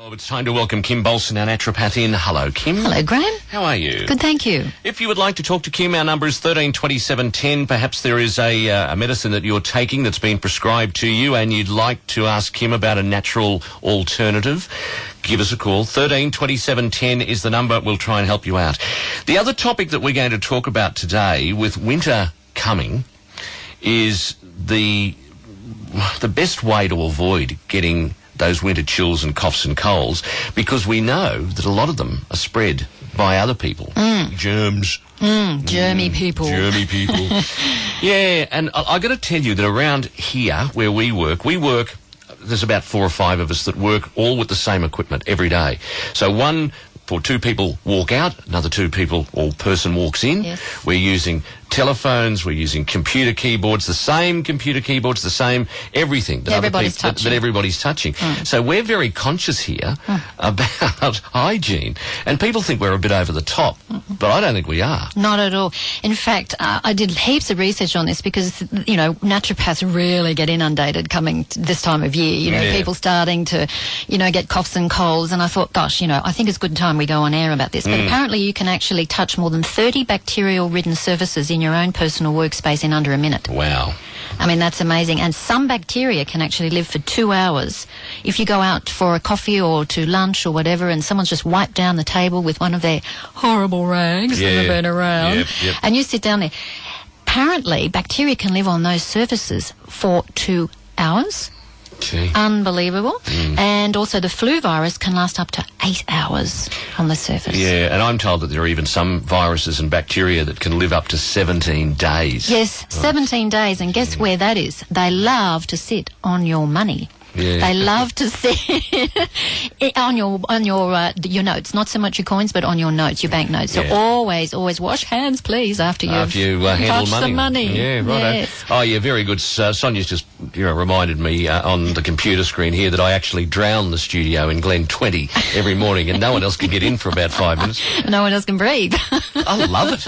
Oh, it's time to welcome Kim Bolson, our naturopath, in. Hello, Kim. Hello, Graham. How are you? Good, thank you. If you would like to talk to Kim, our number is 132710. Perhaps there is a medicine that you're taking that's been prescribed to you and you'd like to ask Kim about a natural alternative. Give us a call. 132710 is the number. We'll try and help you out. The other topic that we're going to talk about today, with winter coming, is the best way to avoid getting those winter chills and coughs and colds, because we know that a lot of them are spread by other people. Germs. Germy people. Germy people. Yeah, and I got to tell you that around here where we work, there's about 4 or 5 of us that work all with the same equipment every day. So two people walk out, another 2 people or person walks in. Yes. We're using telephones, we're using computer keyboards, the same computer keyboards, the same everything that everybody's touching. So we're very conscious here about hygiene, and people think we're a bit over the top, but I don't think we are. Not at all. In fact, I did heaps of research on this because, naturopaths really get inundated coming this time of year. People starting to, get coughs and colds, and I thought, gosh, I think it's a good time we go on air about this. But apparently you can actually touch more than 30 bacterial-ridden surfaces in your own personal workspace in under a minute. Wow. I mean, that's amazing. And some bacteria can actually live for 2 hours. If you go out for a coffee or to lunch or whatever and someone's just wiped down the table with one of their horrible rags that they've been around, and you sit down there, apparently bacteria can live on those surfaces for 2 hours. Gee. Unbelievable. And also the flu virus can last up to 8 hours on the surface. Yeah, and I'm told that there are even some viruses and bacteria that can live up to 17 days. Yes, 17 days. And guess where that is? They love to sit on your money. Yeah. They love to sit on your notes, not so much your coins, but on your notes, your bank notes. So always wash hands, please, after you handle touched the money. Yeah, right. Yes. Oh, yeah, very good. Sonia's just reminded me on the computer screen here that I actually drown the studio in Glen 20 every morning, and no one else can get in for about 5 minutes. No one else can breathe. I love it.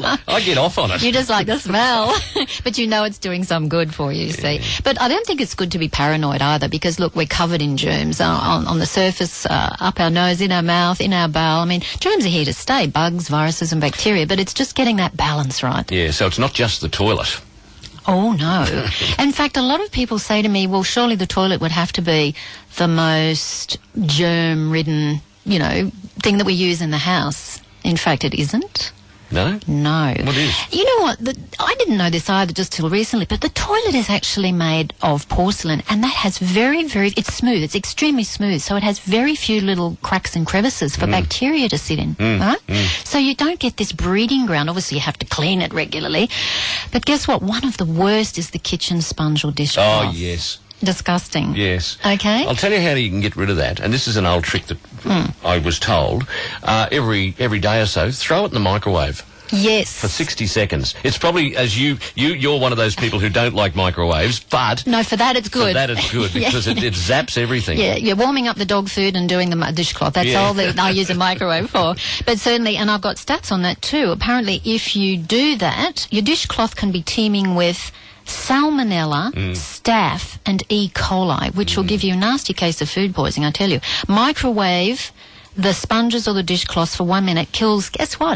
I get off on it. You just like the smell, but it's doing some good for you. See, but I don't think it's good to be paranoid either. Because, look, we're covered in germs on the surface, up our nose, in our mouth, in our bowel. I mean, germs are here to stay, bugs, viruses and bacteria, but it's just getting that balance right. Yeah, so it's not just the toilet. Oh, no. In fact, a lot of people say to me, well, surely the toilet would have to be the most germ-ridden, thing that we use in the house. In fact, it isn't. No? No. What is? You know what? I didn't know this either just till recently, but the toilet is actually made of porcelain, and that has it's smooth. It's extremely smooth, so it has very few little cracks and crevices for bacteria to sit in, right? So you don't get this breeding ground. Obviously, you have to clean it regularly. But guess what? One of the worst is the kitchen sponge or dishcloth. Oh, yes. Disgusting. Yes. Okay. I'll tell you how you can get rid of that, and this is an old trick that I was told. Every day or so, throw it in the microwave. Yes. For 60 seconds. It's probably, as you're one of those people who don't like microwaves, but... No, for that it's good. For that it's good, because it zaps everything. Yeah, you're warming up the dog food and doing the dishcloth. That's all that I use a microwave for. But certainly, and I've got stats on that too, apparently if you do that, your dishcloth can be teeming with salmonella, staph and E. coli, which will give you a nasty case of food poisoning, I tell you. Microwave the sponges or the dishcloths for 1 minute kills, guess what,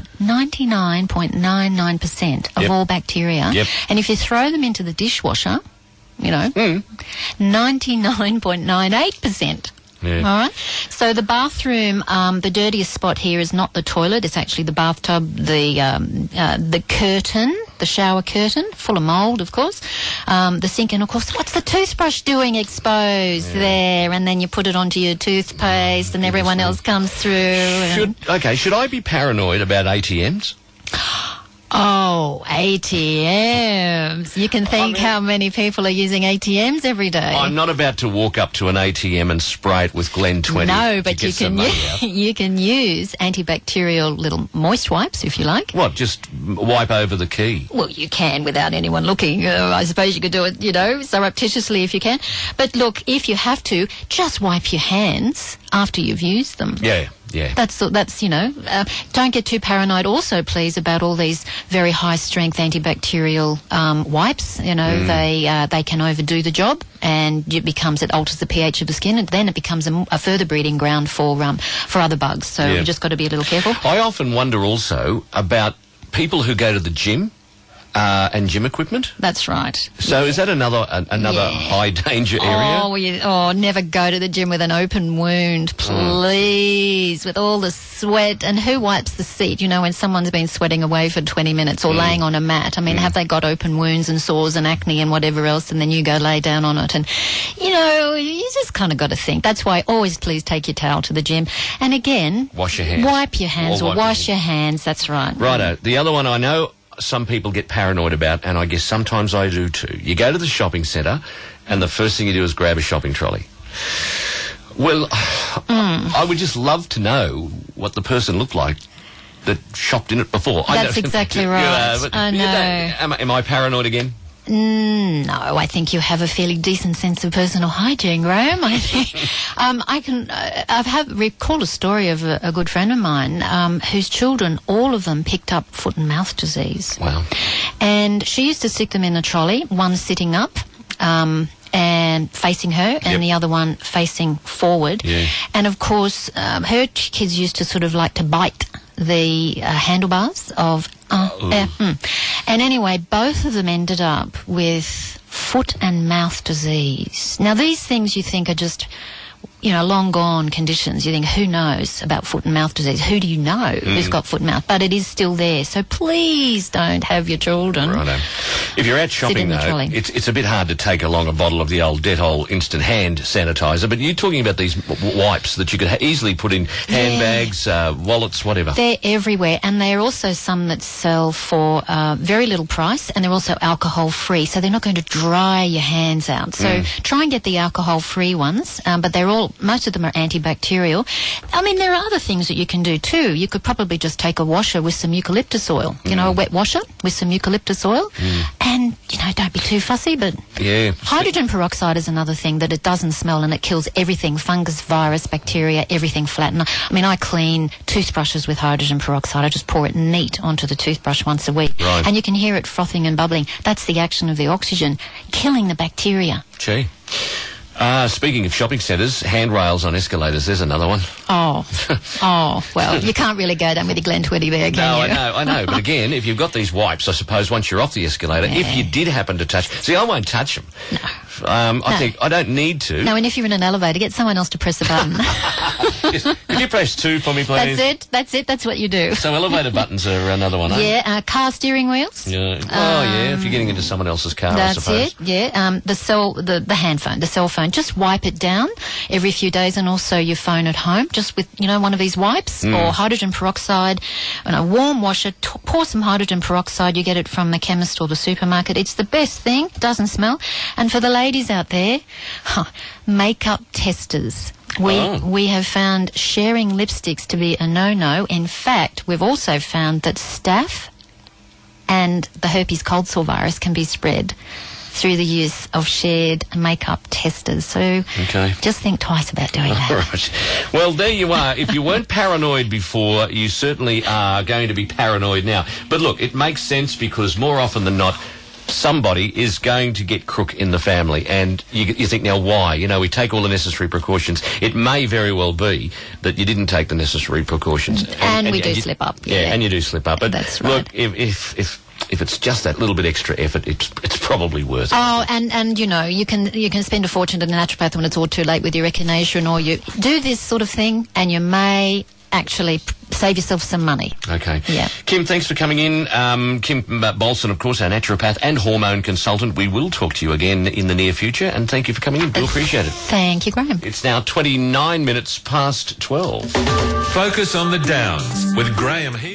99.99% of all bacteria. Yep. And if you throw them into the dishwasher, 99.98%. Yeah. All right. So the bathroom, the dirtiest spot here is not the toilet. It's actually the bathtub, the curtain, the shower curtain, full of mould, of course. The sink, and of course, what's the toothbrush doing exposed there? And then you put it onto your toothpaste, and everyone else comes through. Should I be paranoid about ATMs? Oh, ATMs. You can think how many people are using ATMs every day. I'm not about to walk up to an ATM and spray it with Glen 20. No, but you can use antibacterial little moist wipes, if you like. What, just wipe over the key? Well, you can without anyone looking. I suppose you could do it, surreptitiously if you can. But look, if you have to, just wipe your hands after you've used them. Yeah. Yeah. That's don't get too paranoid also, please, about all these very high-strength antibacterial wipes. They can overdo the job, and it alters the pH of the skin, and then it becomes a further breeding ground for other bugs. So we've just got to be a little careful. I often wonder also about people who go to the gym and gym equipment. That's right. So is that another high danger area? Never go to the gym with an open wound, please, with all the sweat. And who wipes the seat? When someone's been sweating away for 20 minutes or laying on a mat. I mean, have they got open wounds and sores and acne and whatever else, and then you go lay down on it? And, you just kind of got to think. That's why always please take your towel to the gym. And again, wash your hands. Wipe your hands or wash your hands. That's right. Righto. The other one I know some people get paranoid about, and I guess sometimes I do too. You go to the shopping centre, and the first thing you do is grab a shopping trolley. Well, I would just love to know what the person looked like that shopped in it before. That's exactly right. I know. Am I paranoid again? No, I think you have a fairly decent sense of personal hygiene, Graham. I think recall a story of a good friend of mine whose children, all of them, picked up foot and mouth disease. Wow! And she used to stick them in a trolley, one sitting up. And facing her, and the other one facing forward. Yeah. And of course, her kids used to sort of like to bite the handlebars of. And anyway, both of them ended up with foot and mouth disease. Now, these things you think are just, long gone conditions. You think, who knows about foot and mouth disease? Who do you know who's got foot and mouth? But it is still there. So please don't have your children. Righto. If you're out shopping, though, it's a bit hard to take along a bottle of the old Dettol instant hand sanitizer, but you're talking about these wipes that you could easily put in handbags, wallets, whatever. They're everywhere, and they're also some that sell for very little price, and they're also alcohol-free, so they're not going to dry your hands out. So try and get the alcohol-free ones, but most of them are antibacterial. I mean, there are other things that you can do too. You could probably just take a washer with some eucalyptus oil, a wet washer with some eucalyptus oil, and, don't be too fussy, but hydrogen peroxide is another thing that it doesn't smell and it kills everything, fungus, virus, bacteria, everything flat. And I clean toothbrushes with hydrogen peroxide. I just pour it neat onto the toothbrush once a week. Right. And you can hear it frothing and bubbling. That's the action of the oxygen, killing the bacteria. Gee. Speaking of shopping centres, handrails on escalators, there's another one. Well, you can't really go down with your Glen 20 there, can you? I know. But again, if you've got these wipes, I suppose, once you're off the escalator, if you did happen to touch... See, I won't touch them. No. I think I don't need to. No, and if you're in an elevator, get someone else to press the button. Could you press 2 for me, please? That's it. That's what you do. So elevator buttons are another one, car steering wheels. Yeah. If you're getting into someone else's car, I suppose. That's it, yeah. The hand phone, the cell phone. Just wipe it down every few days, and also your phone at home, just with, one of these wipes or hydrogen peroxide and a warm washer. Pour some hydrogen peroxide. You get it from the chemist or the supermarket. It's the best thing. It doesn't smell. And for the ladies out there, makeup testers. We have found sharing lipsticks to be a no-no. In fact, we've also found that staph and the herpes cold sore virus can be spread through the use of shared makeup testers. So just think twice about doing that. Right. Well, there you are. If you weren't paranoid before, you certainly are going to be paranoid now. But look, it makes sense because more often than not, somebody is going to get crook in the family, and you think, now why? We take all the necessary precautions. It may very well be that you didn't take the necessary precautions. And we do slip up. Yeah, and you do slip up. But that's right. Look, if it's just that little bit extra effort, it's probably worth it. And you can spend a fortune at a naturopath when it's all too late with your echinacea, or you do this sort of thing, and you may actually save yourself some money. Okay. Yeah. Kim, thanks for coming in. Kim Bolson, of course, our naturopath and hormone consultant. We will talk to you again in the near future, and thank you for coming in. We'll appreciate it. Thank you, Graham. It's now 29 minutes past 12. Focus on the Downs with Graham Heath.